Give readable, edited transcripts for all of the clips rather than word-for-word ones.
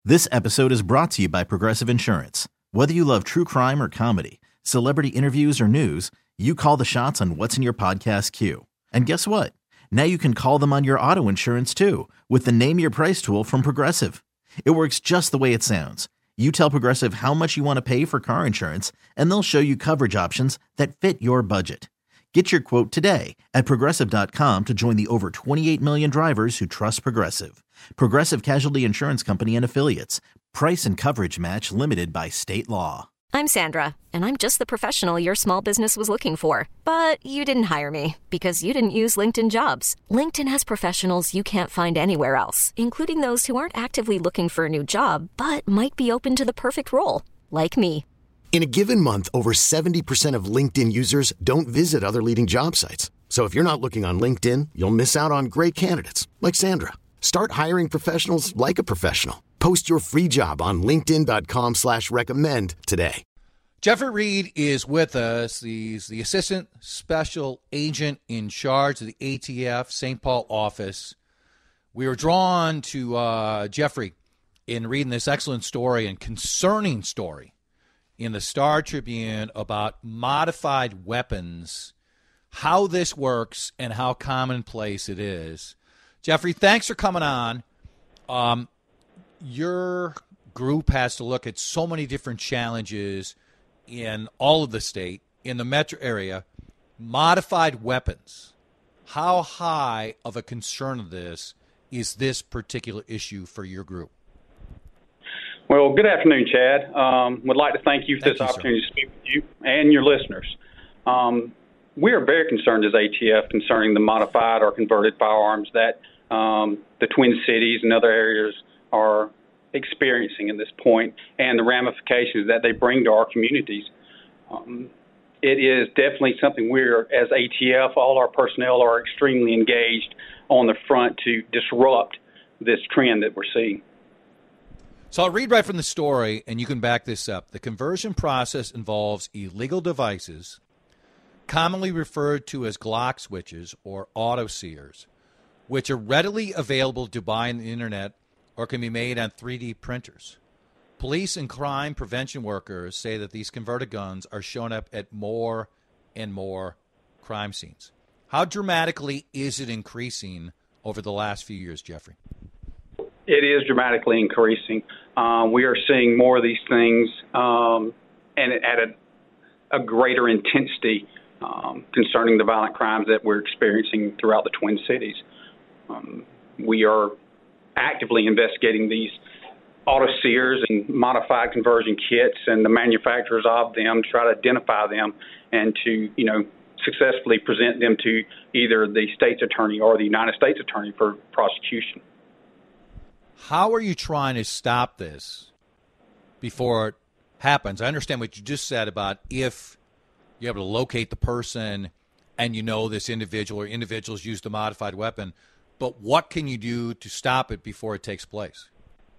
This episode is brought to you by Progressive Insurance. Whether you love true crime or comedy, celebrity interviews or news, you call the shots on what's in your podcast queue. And guess what? Now you can call them on your auto insurance too with the Name Your Price tool from Progressive. It works just the way it sounds. You tell Progressive how much you want to pay for car insurance, and they'll show you coverage options that fit your budget. Get your quote today at Progressive.com to join the over 28 million drivers who trust Progressive. Progressive Casualty Insurance Company and Affiliates. Price and coverage match limited by state law. I'm Sandra, and I'm just the professional your small business was looking for. But you didn't hire me because you didn't use LinkedIn Jobs. LinkedIn has professionals you can't find anywhere else, including those who aren't actively looking for a new job, but might be open to the perfect role, like me. In a given month, over 70% of LinkedIn users don't visit other leading job sites. So if you're not looking on LinkedIn, you'll miss out on great candidates like Sandra. Start hiring professionals like a professional. Post your free job on linkedin.com/recommend today. Jeffrey Reed is with us. He's the Assistant Special Agent in charge of the ATF St. Paul office. We were drawn to Jeffrey in reading this excellent story and concerning story in the Star Tribune about modified weapons, how this works, and how commonplace it is. Jeffrey, thanks for coming on. Your group has to look at so many different challenges in all of the state, in the metro area. Modified weapons. How high of a concern of this is this particular issue for your group? Well, good afternoon, Chad. Would like to thank you for this opportunity to speak with you and your listeners. We are very concerned as ATF concerning the modified or converted firearms that the Twin Cities and other areas are experiencing at this point, and the ramifications that they bring to our communities. It is definitely something we're, as ATF, all our personnel are extremely engaged on the front to disrupt this trend that we're seeing. So I'll read right from the story, and you can back this up. The conversion process involves illegal devices, commonly referred to as Glock switches or auto sears, which are readily available to buy on the internet or can be made on 3D printers. Police and crime prevention workers say that these converted guns are showing up at more and more crime scenes. How dramatically is it increasing over the last few years, Jeffrey? It is dramatically increasing. We are seeing more of these things and at a greater intensity concerning the violent crimes that we're experiencing throughout the Twin Cities. We are actively investigating these auto sears and modified conversion kits and the manufacturers of them to try to identify them and to, successfully present them to either the state's attorney or the United States attorney for prosecution. How are you trying to stop this before it happens? I understand what you just said about if you're able to locate the person and this individual or individuals used a modified weapon, but what can you do to stop it before it takes place?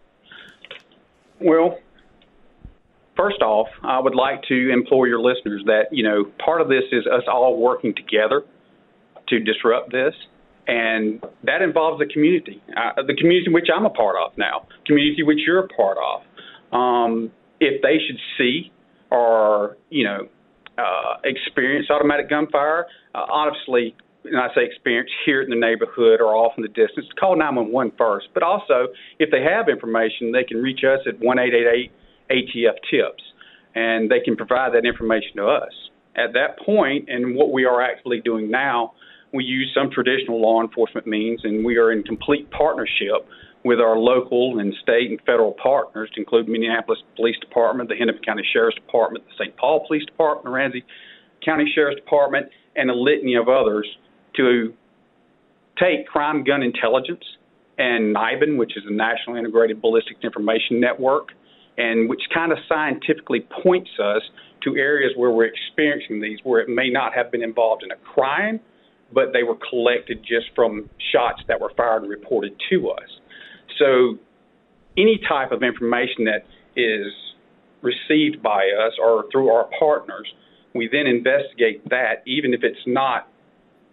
Well, first off, I would like to implore your listeners that, part of this is us all working together to disrupt this. And that involves the community which I'm a part of now, community which you're a part of. If they should see or, experience automatic gunfire, honestly, and I say experience here in the neighborhood or off in the distance, call 911 first. But also, if they have information, they can reach us at 1-888-ATF-TIPS, and they can provide that information to us. At that point, and what we are actually doing now, we use some traditional law enforcement means, and we are in complete partnership with our local and state and federal partners, to include Minneapolis Police Department, the Hennepin County Sheriff's Department, the St. Paul Police Department, the Ramsey County Sheriff's Department, and a litany of others to take crime gun intelligence and NIBIN, which is the National Integrated Ballistic Information Network, and which kind of scientifically points us to areas where we're experiencing these, where it may not have been involved in a crime, but they were collected just from shots that were fired and reported to us. So any type of information that is received by us or through our partners, we then investigate that, even if it's not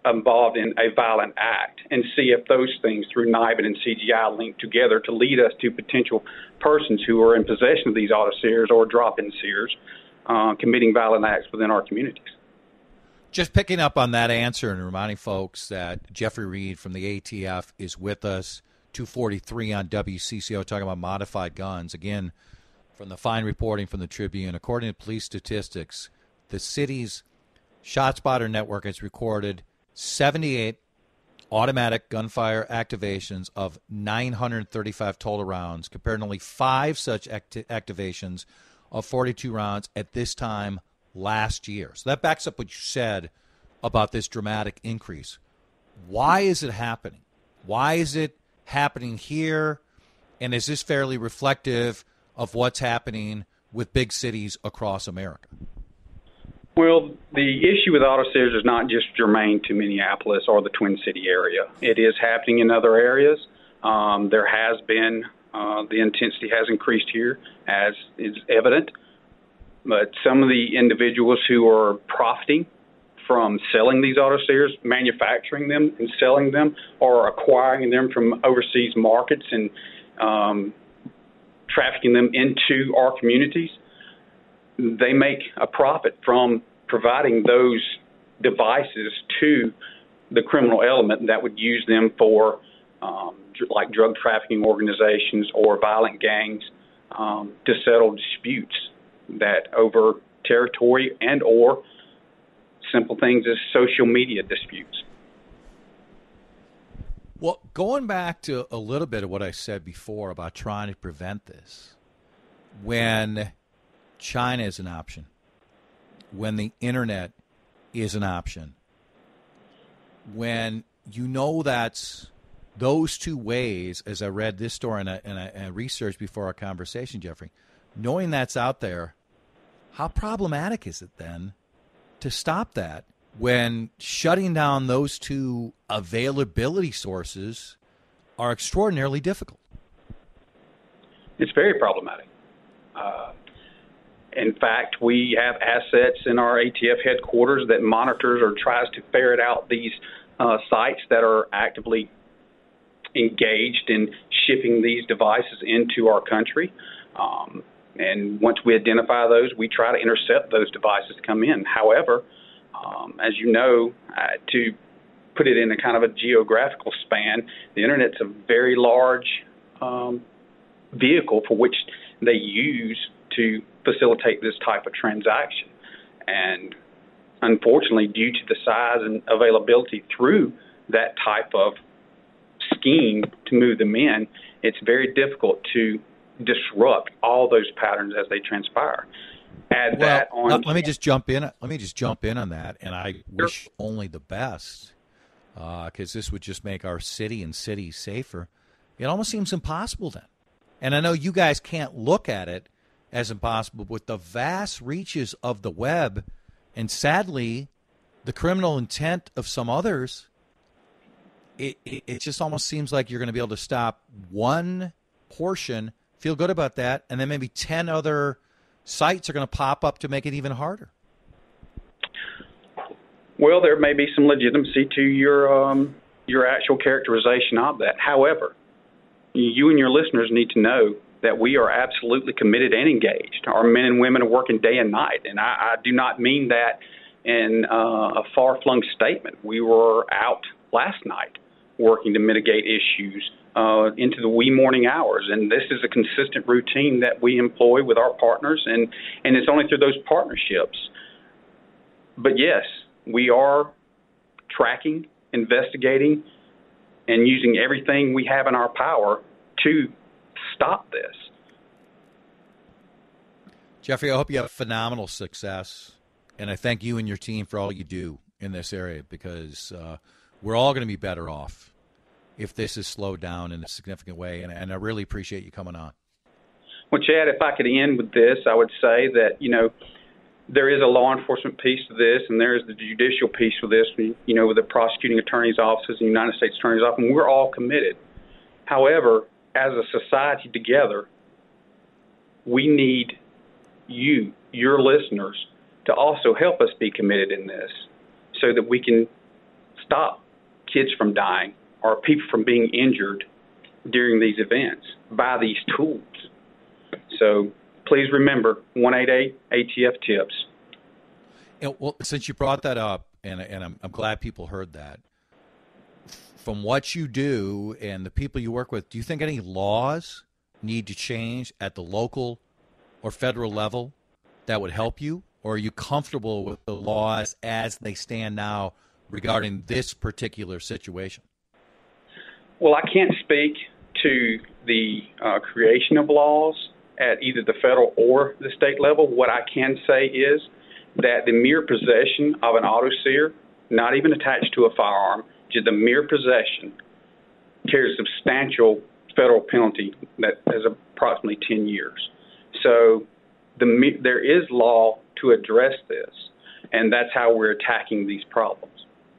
involved in a violent act and see if those things through NIBIN and CGI link together to lead us to potential persons who are in possession of these auto sears or drop-in sears committing violent acts within our communities. Just picking up on that answer and reminding folks that Jeffrey Reed from the ATF is with us, 2:43 on WCCO, talking about modified guns. Again, from the fine reporting from the Tribune, according to police statistics, the city's ShotSpotter network has recorded 78 automatic gunfire activations of 935 total rounds, compared to only 5 such activations of 42 rounds at this time last year. So that backs up what you said about this dramatic increase. Why is it happening? Why is it happening here? And is this fairly reflective of what's happening with big cities across America? Well, the issue with auto sears is not just germane to Minneapolis or the Twin City area. It is happening in other areas. There has been, the intensity has increased here, as is evident. But some of the individuals who are profiting from selling these auto sears, manufacturing them and selling them, or acquiring them from overseas markets and trafficking them into our communities, they make a profit from providing those devices to the criminal element that would use them for like drug trafficking organizations or violent gangs to settle disputes that over territory and or simple things as social media disputes. Well, going back to a little bit of what I said before about trying to prevent this, when China is an option, when the internet is an option, when you know that's those two ways, as I read this story and I researched before our conversation, Jeffrey, knowing that's out there, how problematic is it then to stop that when shutting down those two availability sources are extraordinarily difficult? It's very problematic. In fact, we have assets in our ATF headquarters that monitors or tries to ferret out these sites that are actively engaged in shipping these devices into our country. And once we identify those, we try to intercept those devices to come in. However, as you know, to put it in a kind of a geographical span, the Internet's a very large vehicle for which they use to facilitate this type of transaction. And unfortunately, due to the size and availability through that type of scheme to move them in, it's very difficult to disrupt all those patterns as they transpire. Let me just jump in on that, and I wish only the best, because this would just make our city and cities safer. It almost seems impossible then. And I know you guys can't look at it as impossible with the vast reaches of the web, and sadly, the criminal intent of some others. It just almost seems like you're going to be able to stop one portion, feel good about that, and then maybe 10 other sites are going to pop up to make it even harder. Well, there may be some legitimacy to your actual characterization of that. However, you and your listeners need to know that we are absolutely committed and engaged. Our men and women are working day and night, and I do not mean that in a far-flung statement. We were out last night working to mitigate issues into the wee morning hours, and this is a consistent routine that we employ with our partners, and it's only through those partnerships. But yes, we are tracking, investigating, and using everything we have in our power to stop this. Jeffrey, I hope you have phenomenal success, and I thank you and your team for all you do in this area, because we're all going to be better off if this is slowed down in a significant way, and I really appreciate you coming on. Well, Chad, if I could end with this, I would say that, there is a law enforcement piece to this, and there is the judicial piece to this, with the prosecuting attorney's offices and the United States Attorney's Office, and we're all committed. However, as a society together, we need you, your listeners, to also help us be committed in this so that we can stop kids from dying or people from being injured during these events by these tools. So please remember 188-ATF-TIPS. Well, since you brought that up, and I'm glad people heard that, from what you do and the people you work with, do you think any laws need to change at the local or federal level that would help you? Or are you comfortable with the laws as they stand now regarding this particular situation? Well, I can't speak to the creation of laws at either the federal or the state level. What I can say is that the mere possession of an auto sear, not even attached to a firearm, just the mere possession, carries substantial federal penalty that is approximately 10 years. So there is law to address this, and that's how we're attacking these problems.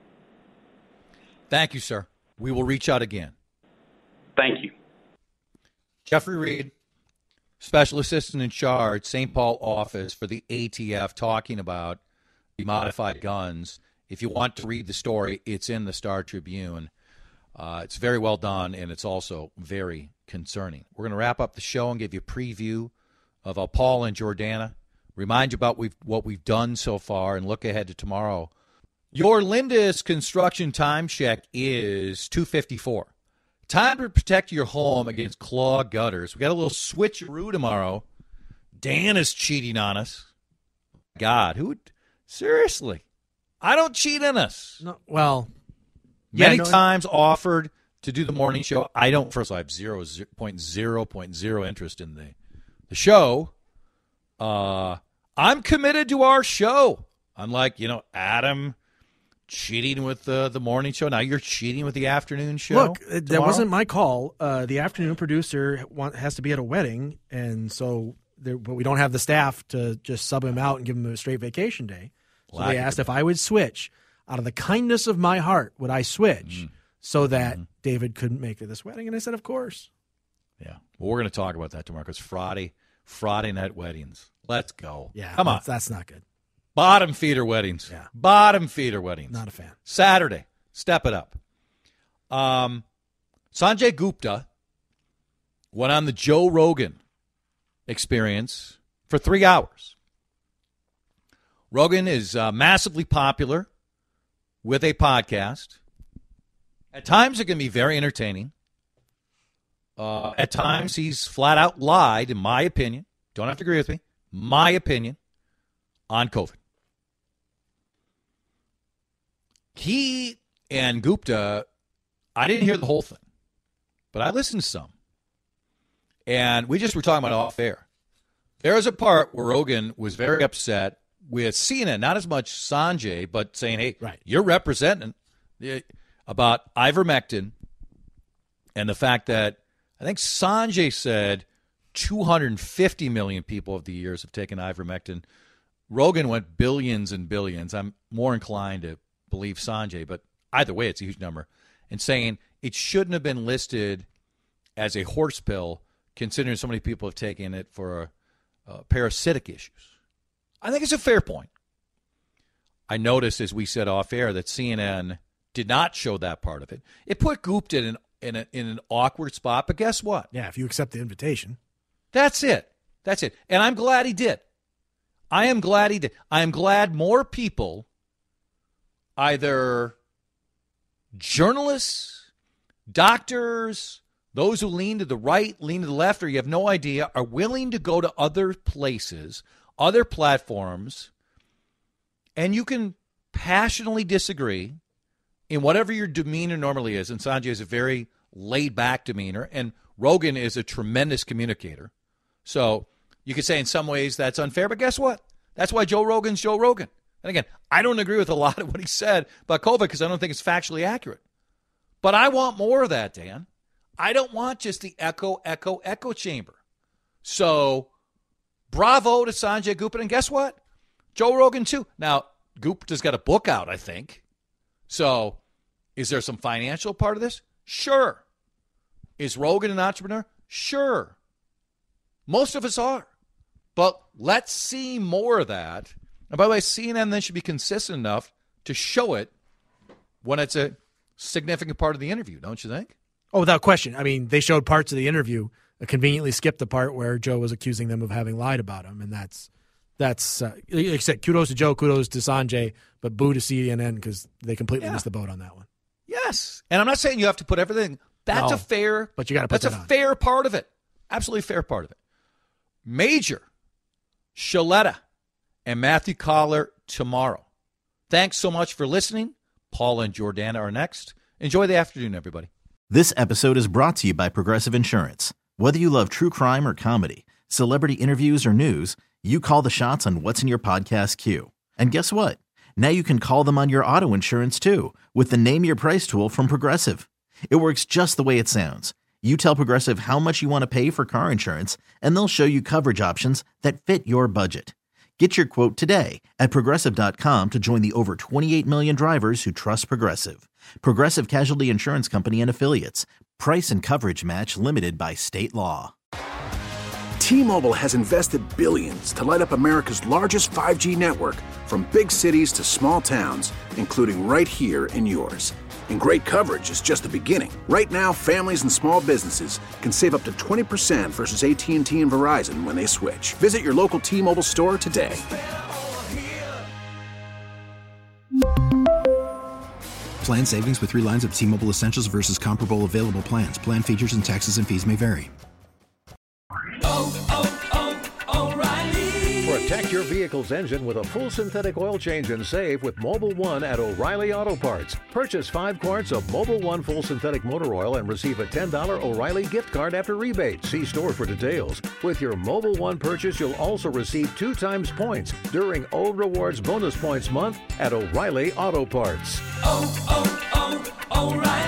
Thank you, sir. We will reach out again. Thank you. Jeffrey Reed, Special Assistant in Charge, St. Paul office for the ATF, talking about the modified guns. If you want to read the story, it's in the Star Tribune. It's very well done, and it's also very concerning. We're going to wrap up the show and give you a preview of Paul and Jordana, remind you about what we've done so far, and look ahead to tomorrow. Your Lindus construction time check is $254. Time to protect your home against clogged gutters. We got a little switcheroo tomorrow. Dan is cheating on us. God, seriously? I don't cheat on us. No, well, many times offered to do the morning show. I don't. First of all, I have 0.0 interest in the show. I'm committed to our show. Unlike, Adam cheating with the morning show. Now you're cheating with the afternoon show. Look, that wasn't my call. The afternoon producer has to be at a wedding, and so but we don't have the staff to just sub him out and give him a straight vacation day. So they asked if I would switch. Out of the kindness of my heart, would I switch so that David couldn't make this wedding? And I said, of course. Yeah. Well, we're going to talk about that tomorrow because Friday night weddings. Let's go. Yeah. Come on. That's not good. Bottom feeder weddings. Yeah. Bottom feeder weddings. Not a fan. Saturday. Step it up. Sanjay Gupta went on the Joe Rogan Experience for 3 hours. Rogan is massively popular with a podcast. At times it can be very entertaining. At times he's flat out lied, in my opinion. Don't have to agree with me. My opinion on COVID. He and Gupta, I didn't hear the whole thing, but I listened to some. And we just were talking about off air. There was a part where Rogan was very upset with CNN, not as much Sanjay, but saying, hey, right, you're representing about ivermectin and the fact that I think Sanjay said 250 million people over the years have taken ivermectin. Rogan went billions and billions. I'm more inclined to believe Sanjay, but either way, it's a huge number. And saying it shouldn't have been listed as a horse pill, considering so many people have taken it for parasitic issues. I think it's a fair point. I noticed, as we said off air, that CNN did not show that part of it. It put Gupta in an awkward spot, but guess what? Yeah, if you accept the invitation. That's it. That's it. And I'm glad he did. I am glad he did. I am glad more people, either journalists, doctors, those who lean to the right, lean to the left, or you have no idea, are willing to go to other places, other platforms, and you can passionately disagree in whatever your demeanor normally is. And Sanjay is a very laid-back demeanor, and Rogan is a tremendous communicator. So you could say in some ways that's unfair, but guess what? That's why Joe Rogan's Joe Rogan. And again, I don't agree with a lot of what he said about COVID because I don't think it's factually accurate. But I want more of that, Dan. I don't want just the echo chamber. So bravo to Sanjay Gupta. And guess what? Joe Rogan, too. Now, Gupta's got a book out, I think. So is there some financial part of this? Sure. Is Rogan an entrepreneur? Sure. Most of us are. But let's see more of that. And by the way, CNN then should be consistent enough to show it when it's a significant part of the interview, don't you think? Oh, without question. I mean, they showed parts of the interview, conveniently skipped the part where Joe was accusing them of having lied about him, and that's like I said, kudos to Joe, kudos to Sanjay, but boo to CNN because they completely missed the boat on that one. Yes, and I'm not saying you have to put everything. That's a fair, but you got to put that's a fair part of it. Absolutely fair part of it. Major, Shaletta, and Matthew Collar tomorrow. Thanks so much for listening. Paul and Jordana are next. Enjoy the afternoon, everybody. This episode is brought to you by Progressive Insurance. Whether you love true crime or comedy, celebrity interviews or news, you call the shots on what's in your podcast queue. And guess what? Now you can call them on your auto insurance too with the Name Your Price tool from Progressive. It works just the way it sounds. You tell Progressive how much you want to pay for car insurance, and they'll show you coverage options that fit your budget. Get your quote today at Progressive.com to join the over 28 million drivers who trust Progressive. Progressive Casualty Insurance Company and Affiliates. Price and coverage match limited by state law. T-Mobile has invested billions to light up America's largest 5G network, from big cities to small towns, including right here in yours. And great coverage is just the beginning. Right now, families and small businesses can save up to 20% versus AT&T and Verizon when they switch. Visit your local T-Mobile store today. Plan savings with 3 lines of T-Mobile Essentials versus comparable available plans. Plan features and taxes and fees may vary. Protect your vehicle's engine with a full synthetic oil change and save with Mobil 1 at O'Reilly Auto Parts. Purchase 5 quarts of Mobil 1 full synthetic motor oil and receive a $10 O'Reilly gift card after rebate. See store for details. With your Mobil 1 purchase, you'll also receive 2 times points during O Rewards Bonus Points Month at O'Reilly Auto Parts. O'Reilly.